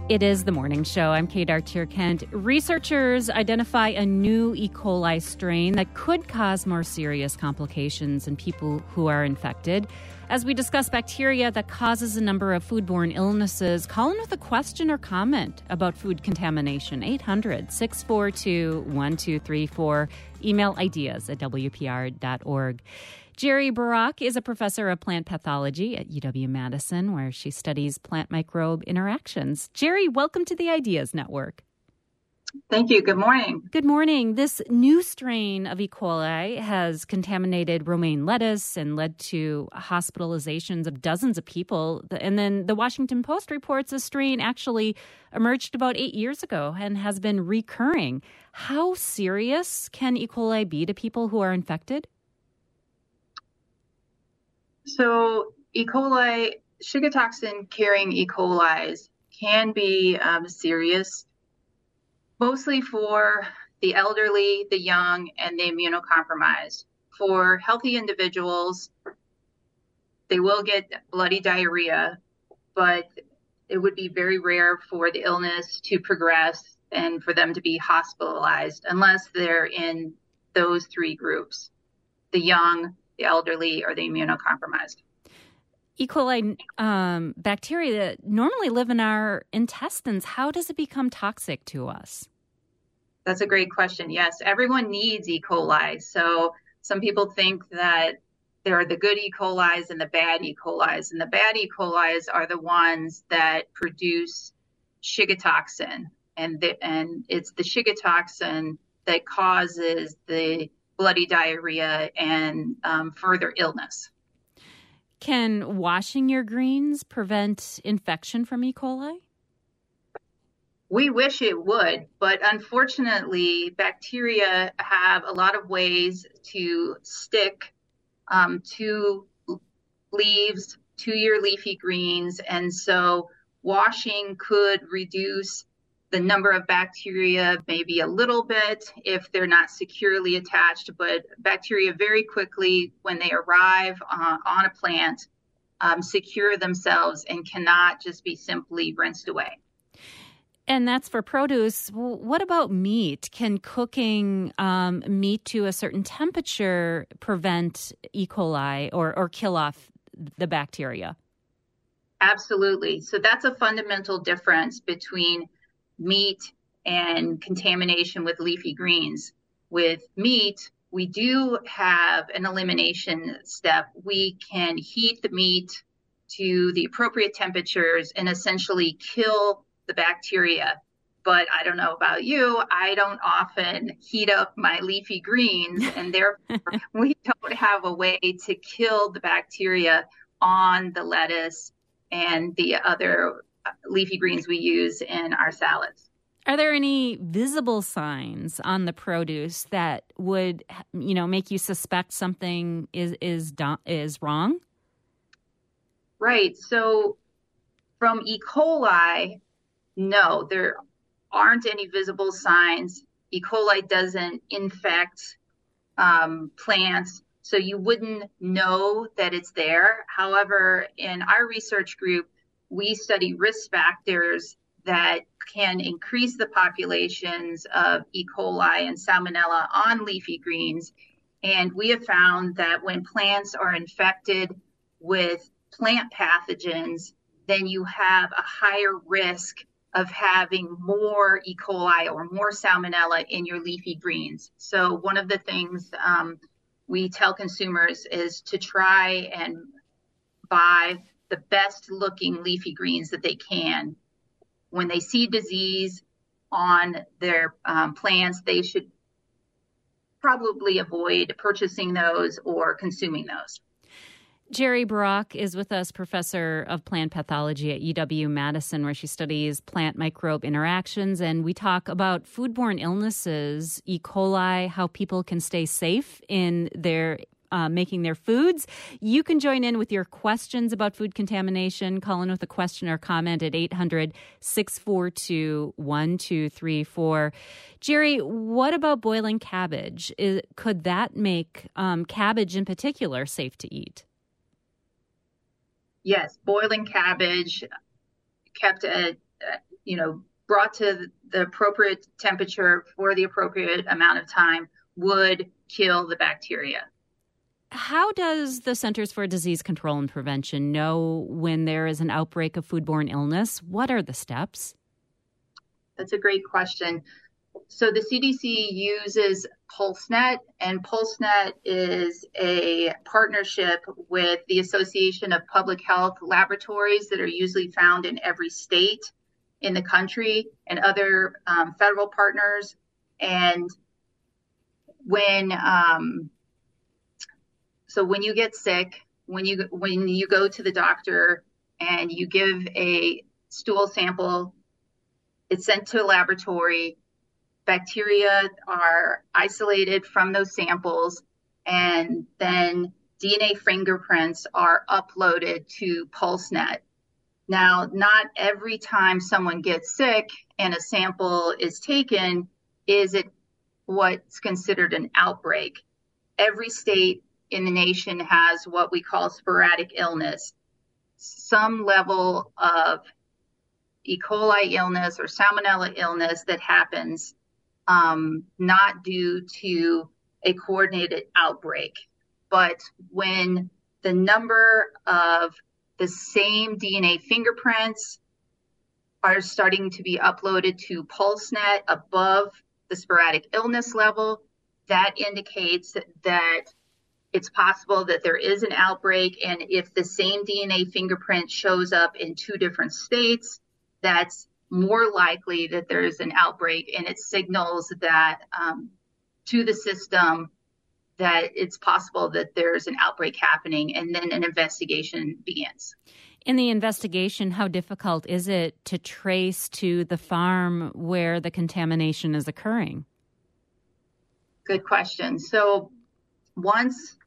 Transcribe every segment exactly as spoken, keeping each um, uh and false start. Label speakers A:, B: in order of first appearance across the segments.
A: It is the morning show. I'm Kate Archer-Kent. Researchers identify a new E. coli strain that could cause more serious complications in people who are infected. As we discuss bacteria that causes a number of foodborne illnesses, call in with a question or comment about food contamination. eight hundred, six four two, one two three four. Email ideas at w p r dot org. Jerry Barack is a professor of plant pathology at U W-Madison, where she studies plant microbe interactions. Jerry, welcome to the Ideas Network.
B: Thank you. Good morning.
A: Good morning. This new strain of E. coli has contaminated romaine lettuce and led to hospitalizations of dozens of people. And then the Washington Post reports a strain actually emerged about eight years ago and has been recurring. How serious can E. coli be to people who are infected?
B: So E. coli, Shiga toxin carrying E. coli's can be um, serious, mostly for the elderly, the young, and the immunocompromised. For healthy individuals, they will get bloody diarrhea, but it would be very rare for the illness to progress and for them to be hospitalized unless they're in those three groups: the young, the elderly, or the immunocompromised.
A: E. coli um, bacteria that normally live in our intestines, how does it become toxic to us?
B: That's a great question. Yes, everyone needs E. coli. So some people think that there are the good E. coli's and the bad E. coli's. And the bad E. coli's are the ones that produce Shiga toxin. And, the, and it's the Shiga toxin that causes the bloody diarrhea and um, further illness.
A: Can washing your greens prevent infection from E. coli?
B: We wish it would, but unfortunately, bacteria have a lot of ways to stick um, to leaves, to your leafy greens, and so washing could reduce the number of bacteria maybe a little bit if they're not securely attached, but bacteria very quickly, when they arrive uh, on a plant, um, secure themselves and cannot just be simply rinsed away.
A: And that's for produce. What about meat? Can cooking um, meat to a certain temperature prevent E. coli or, or kill off the bacteria?
B: Absolutely. So that's a fundamental difference between meat and contamination with leafy greens. With meat, we do have an elimination step. We can heat the meat to the appropriate temperatures and essentially kill the bacteria. But I don't know about you, I don't often heat up my leafy greens, and therefore we don't have a way to kill the bacteria on the lettuce and the other leafy greens we use in our salads.
A: Are there any visible signs on the produce that would, you know, make you suspect something is is is wrong?
B: Right. So from E. coli, no, there aren't any visible signs. E. coli doesn't infect um, plants, so you wouldn't know that it's there. However, in our research group, we study risk factors that can increase the populations of E. coli and Salmonella on leafy greens. And we have found that when plants are infected with plant pathogens, then you have a higher risk of having more E. coli or more Salmonella in your leafy greens. So one of the things um, we tell consumers is to try and buy the best looking leafy greens that they can. When they see disease on their um, plants, they should probably avoid purchasing those or consuming those.
A: Jerry Barack is with us, professor of plant pathology at U W-Madison, where she studies plant microbe interactions. And we talk about foodborne illnesses, E. coli, how people can stay safe in their Uh, making their foods. You can join in with your questions about food contamination. Call in with a question or comment at eight hundred, six four two, one two three four. Jerry, what about boiling cabbage? Is, could that make um, cabbage in particular safe to eat?
B: Yes, boiling cabbage kept at you know, brought to the appropriate temperature for the appropriate amount of time would kill the bacteria.
A: How does the Centers for Disease Control and Prevention know when there is an outbreak of foodborne illness? What are the steps?
B: That's a great question. So the C D C uses PulseNet, and PulseNet is a partnership with the Association of Public Health Laboratories that are usually found in every state in the country and other um, federal partners. And when um, so when you get sick, when you when you go to the doctor and you give a stool sample, it's sent to a laboratory. Bacteria are isolated from those samples, and then D N A fingerprints are uploaded to PulseNet. Now, not every time someone gets sick and a sample is taken is it what's considered an outbreak. Every state in the nation has what we call sporadic illness, some level of E. coli illness or salmonella illness that happens um, not due to a coordinated outbreak. But when the number of the same D N A fingerprints are starting to be uploaded to PulseNet above the sporadic illness level, that indicates that it's possible that there is an outbreak. And if the same D N A fingerprint shows up in two different states, that's more likely that there is an outbreak, and it signals that um, to the system that it's possible that there's an outbreak happening, and then an investigation begins.
A: In the investigation, how difficult is it to trace to the farm where the contamination is occurring?
B: Good question. So once,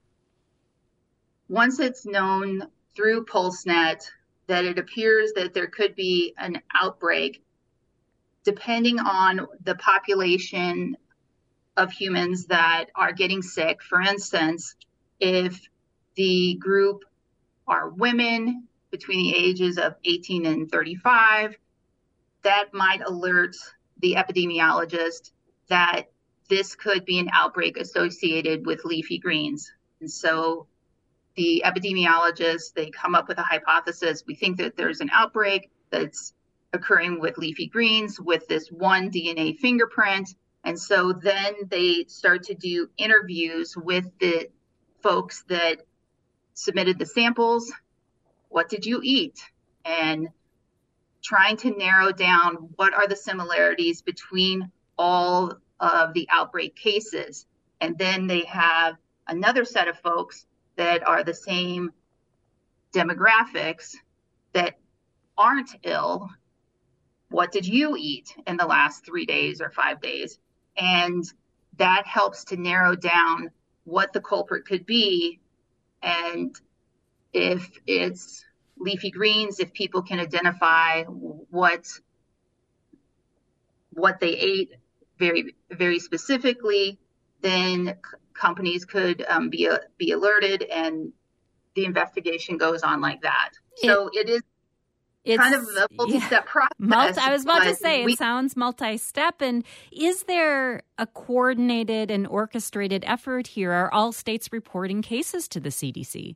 B: once it's known through PulseNet that it appears that there could be an outbreak, depending on the population of humans that are getting sick. For instance, if the group are women between the ages of eighteen and thirty-five, that might alert the epidemiologist that this could be an outbreak associated with leafy greens. And so the epidemiologists, they come up with a hypothesis. We think that there's an outbreak that's occurring with leafy greens with this one D N A fingerprint. And so then they start to do interviews with the folks that submitted the samples. What did you eat? And trying to narrow down what are the similarities between all of the outbreak cases. And then they have another set of folks that are the same demographics that aren't ill. What did you eat in the last three days or five days? And that helps to narrow down what the culprit could be. And if it's leafy greens, if people can identify what what they ate very, very specifically, then c- companies could um, be uh, be alerted, and the investigation goes on like that. It, so it is it's, kind of a multi-step yeah, process.
A: Multi, I was about to say, we, it sounds multi-step. And is there a coordinated and orchestrated effort here? Are all states reporting cases to the C D C?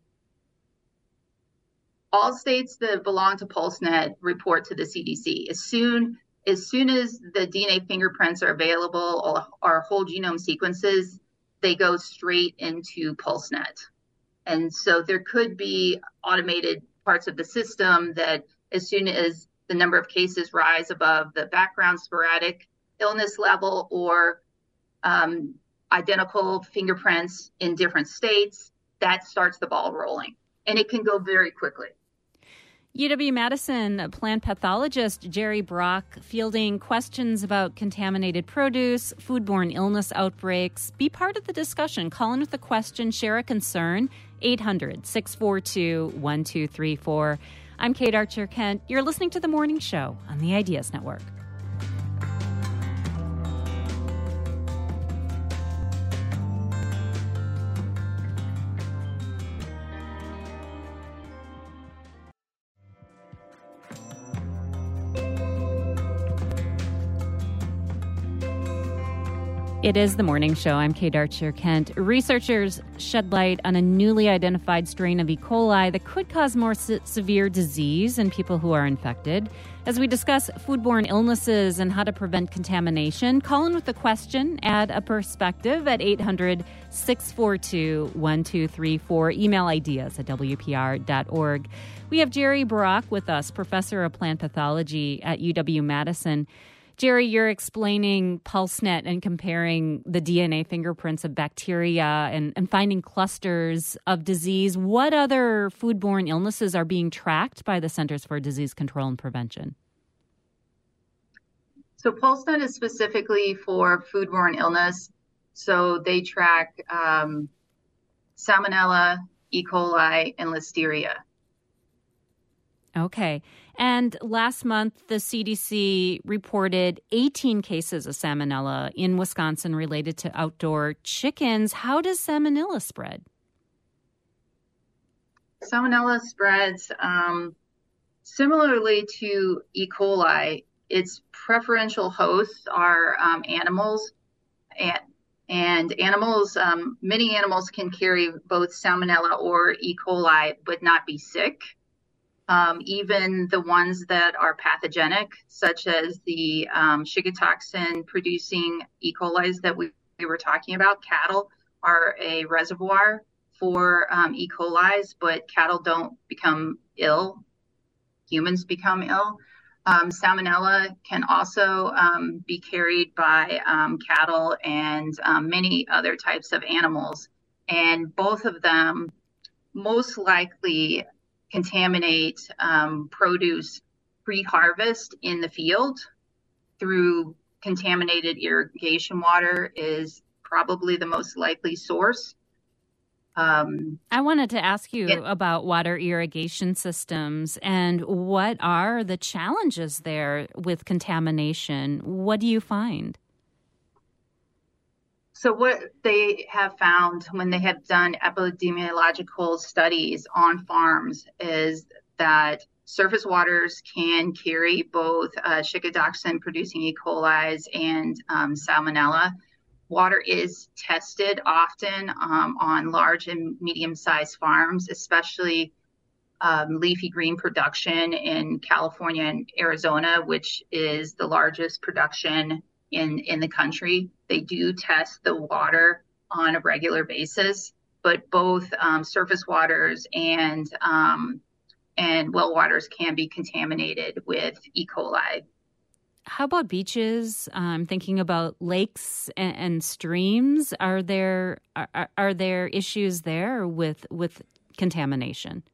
B: All states that belong to PulseNet report to the C D C. As soon as soon as the D N A fingerprints are available or, or whole genome sequences, they go straight into PulseNet. And so there could be automated parts of the system that as soon as the number of cases rise above the background sporadic illness level or um, identical fingerprints in different states, that starts the ball rolling. And it can go very quickly.
A: U W-Madison plant pathologist Jerry Brock fielding questions about contaminated produce, foodborne illness outbreaks. Be part of the discussion. Call in with a question, share a concern, eight hundred, six four two, one two three four. I'm Kate Archer-Kent. You're listening to The Morning Show on the Ideas Network. It is the morning show. I'm Kate Archer-Kent. Researchers shed light on a newly identified strain of E. coli that could cause more se- severe disease in people who are infected. As we discuss foodborne illnesses and how to prevent contamination, call in with a question, add a perspective at eight hundred, six four two, one two three four. Email ideas at w p r dot org. We have Jerry Barak with us, professor of plant pathology at U W-Madison. Jerry, you're explaining PulseNet and comparing the D N A fingerprints of bacteria and, and finding clusters of disease. What other foodborne illnesses are being tracked by the Centers for Disease Control and Prevention?
B: So PulseNet is specifically for foodborne illness. So they track um, Salmonella, E. coli, and Listeria.
A: Okay. And last month, the C D C reported eighteen cases of salmonella in Wisconsin related to outdoor chickens. How does salmonella spread?
B: Salmonella spreads um, similarly to E. coli. Its preferential hosts are um, animals, and, and animals, um, many animals can carry both salmonella or E. coli but not be sick. Um, even the ones that are pathogenic, such as the um, shigatoxin producing E. coli's that we, we were talking about, cattle are a reservoir for um, E. coli's, but cattle don't become ill. Humans become ill. Um, salmonella can also um, be carried by um, cattle and um, many other types of animals. And both of them most likely contaminate um, produce pre-harvest in the field through contaminated irrigation water is probably the most likely source. Um,
A: I wanted to ask you
B: it,
A: about water irrigation systems and what are the challenges there with contamination? What do you find?
B: So what they have found when they have done epidemiological studies on farms is that surface waters can carry both uh, shigatoxin producing E. coli's and um, salmonella. Water is tested often um, on large and medium-sized farms, especially um, leafy green production in California and Arizona, which is the largest production in, in the country. They do test the water on a regular basis, but both um, surface waters and um, and well waters can be contaminated with E. coli.
A: How about beaches? I'm thinking about lakes and, and streams. Are there are, are there issues there with with contamination?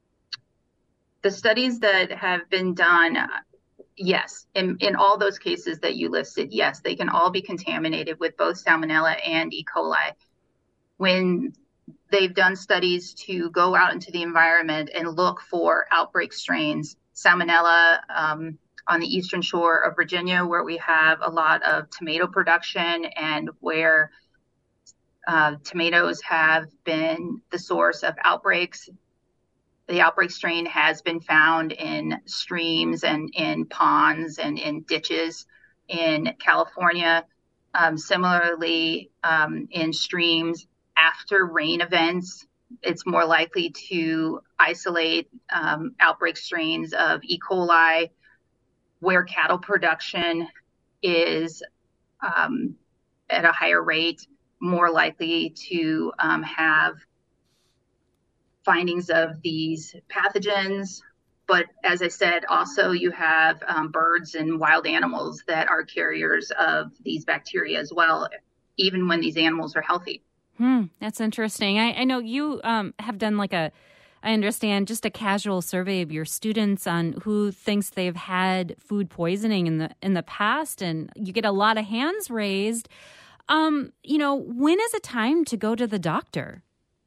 B: The studies that have been done, yes, in, in all those cases that you listed, yes, they can all be contaminated with both salmonella and E. coli. When they've done studies to go out into the environment and look for outbreak strains, salmonella um, on the eastern shore of Virginia, where we have a lot of tomato production and where uh, tomatoes have been the source of outbreaks. The outbreak strain has been found in streams and in ponds and in ditches in California. Um, similarly, um, in streams after rain events, it's more likely to isolate um, outbreak strains of E. coli. Where cattle production is um, at a higher rate, more likely to um, have findings of these pathogens. But as I said, also you have um, birds and wild animals that are carriers of these bacteria as well, even when these animals are healthy.
A: Hmm, that's interesting. I, I know you um, have done like a I understand just a casual survey of your students on who thinks they've had food poisoning in the in the past, and you get a lot of hands raised. Um, you know, when is it time to go to the doctor?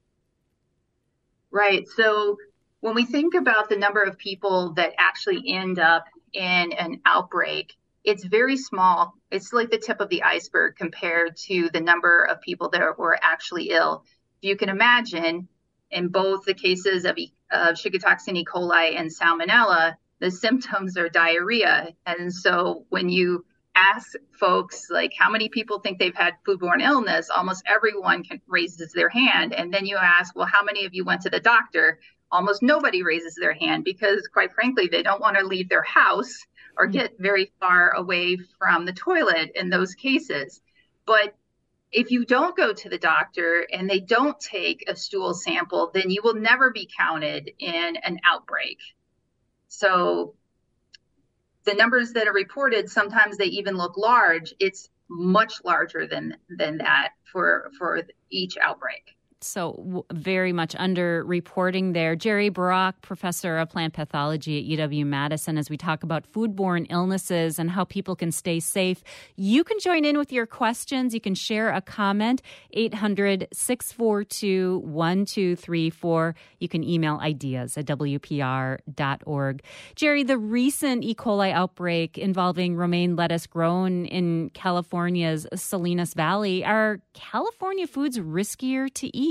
B: Right. So when we think about the number of people that actually end up in an outbreak, it's very small. It's like the tip of the iceberg compared to the number of people that were actually ill. If you can imagine, in both the cases of, e- of shigatoxin, E. coli, and salmonella, the symptoms are diarrhea. And so when you ask folks, like, how many people think they've had foodborne illness, almost everyone can, raises their hand. And then you ask, well, how many of you went to the doctor? Almost nobody raises their hand because, quite frankly, they don't want to leave their house or get very far away from the toilet in those cases. But if you don't go to the doctor and they don't take a stool sample, then you will never be counted in an outbreak. So the numbers that are reported, sometimes they even look large. It's much larger than than that for for each outbreak.
A: So w- very much under-reporting there. Jerry Barack, professor of plant pathology at U W-Madison, as we talk about foodborne illnesses and how people can stay safe. You can join in with your questions. You can share a comment, eight hundred, six four two, one two three four. You can email ideas at W P R dot org. Jerry, the recent E. coli outbreak involving romaine lettuce grown in California's Salinas Valley, are California foods riskier to eat?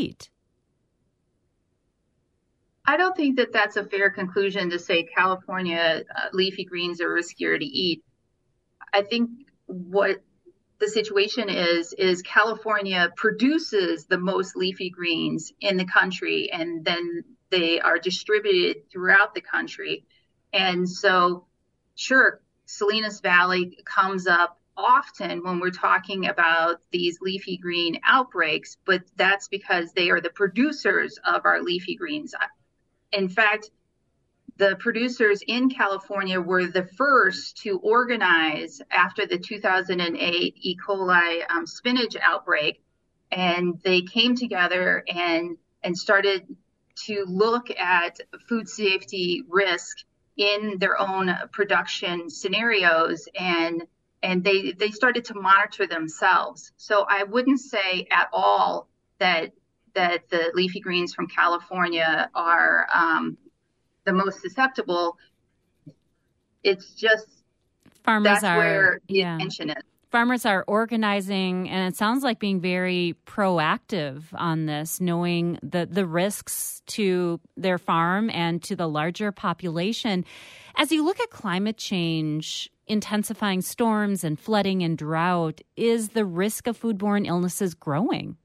B: I don't think that that's a fair conclusion to say California uh, leafy greens are riskier to eat. I think what the situation is, is California produces the most leafy greens in the country, and then they are distributed throughout the country. And so, sure, Salinas Valley comes up often when we're talking about these leafy green outbreaks, but that's because they are the producers of our leafy greens. In fact, the producers in California were the first to organize after the two thousand eight E. coli um, spinach outbreak, and they came together and and started to look at food safety risk in their own production scenarios, and and they they started to monitor themselves. So I wouldn't say at all that that the leafy greens from California are um, the most susceptible. It's just
A: farmers
B: that's
A: are,
B: where the
A: yeah.
B: attention is.
A: Farmers are organizing, and it sounds like being very proactive on this, knowing the, the risks to their farm and to the larger population. As you look at climate change, intensifying storms and flooding and drought, is the risk of foodborne illnesses growing?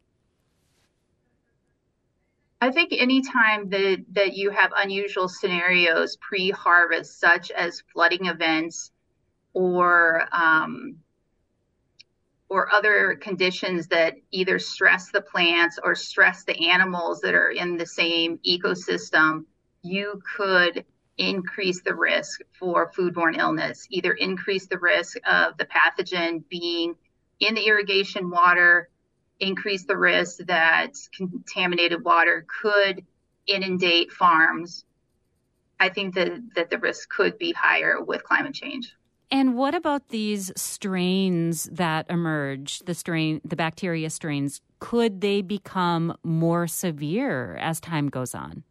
B: I think anytime that, that you have unusual scenarios pre-harvest, such as flooding events or um, or other conditions that either stress the plants or stress the animals that are in the same ecosystem, you could increase the risk for foodborne illness, either increase the risk of the pathogen being in the irrigation water, increase the risk that contaminated water could inundate farms. I think that, that the risk could be higher with climate change.
A: And what about these strains that emerge, the strain, the bacteria strains? Could they become more severe as time goes on?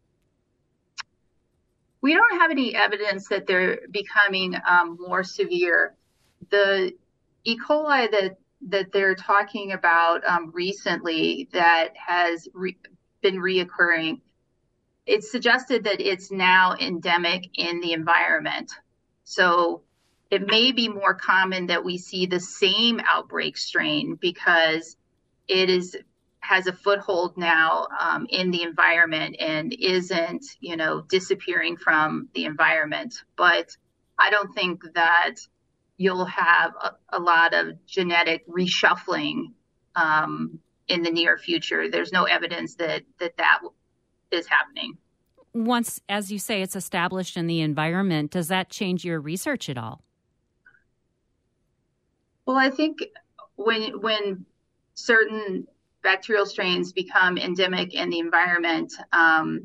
B: We don't have any evidence that they're becoming um, more severe. The E. coli that that they're talking about um, recently that has re- been reoccurring, it's suggested that it's now endemic in the environment. So it may be more common that we see the same outbreak strain because it is has a foothold now um, in the environment and isn't, you know, disappearing from the environment. But I don't think that you'll have a, a lot of genetic reshuffling um, in the near future. There's no evidence that, that that is happening.
A: Once, as you say, it's established in the environment, does that change your research at all?
B: Well, I think when when certain bacterial strains become endemic in the environment, um,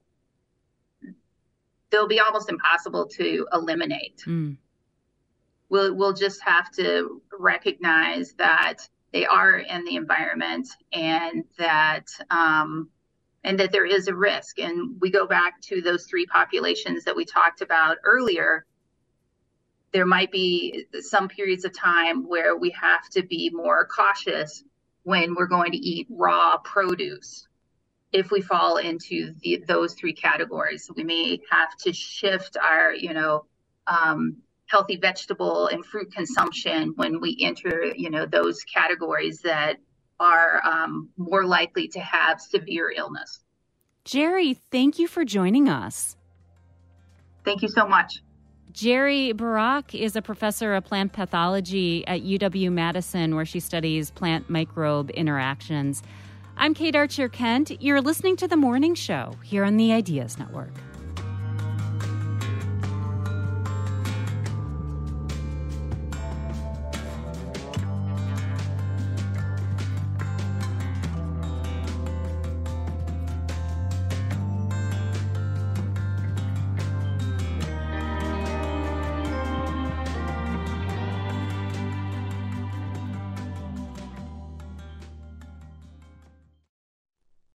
B: they'll be almost impossible to eliminate. Mm. We'll, we'll just have to recognize that they are in the environment and that um, and that there is a risk. And we go back to those three populations that we talked about earlier. There might be some periods of time where we have to be more cautious when we're going to eat raw produce. If we fall into the, those three categories, we may have to shift our, you know, um, healthy vegetable and fruit consumption when we enter, you know, those categories that are um, more likely to have severe illness.
A: Jerry, thank you for joining us.
B: Thank you so much.
A: Jerry Barack is a professor of plant pathology at U W-Madison, where she studies plant microbe interactions. I'm Kate Archer Kent. You're listening to The Morning Show here on the Ideas Network.